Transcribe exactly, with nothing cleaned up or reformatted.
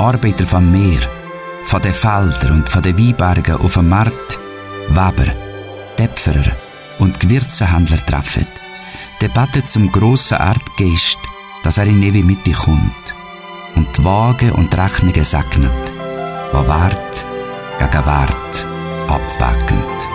Arbeiter vom Meer, von den Feldern und von den Weinbergen auf dem Markt Weber, Töpferer und Gewürzhändler treffen, dann betet zum grossen Erdgeist, dass er in ewige Mitte kommt und die Waage und die Rechnungen segnet, die Wert gegen Wert abwägend.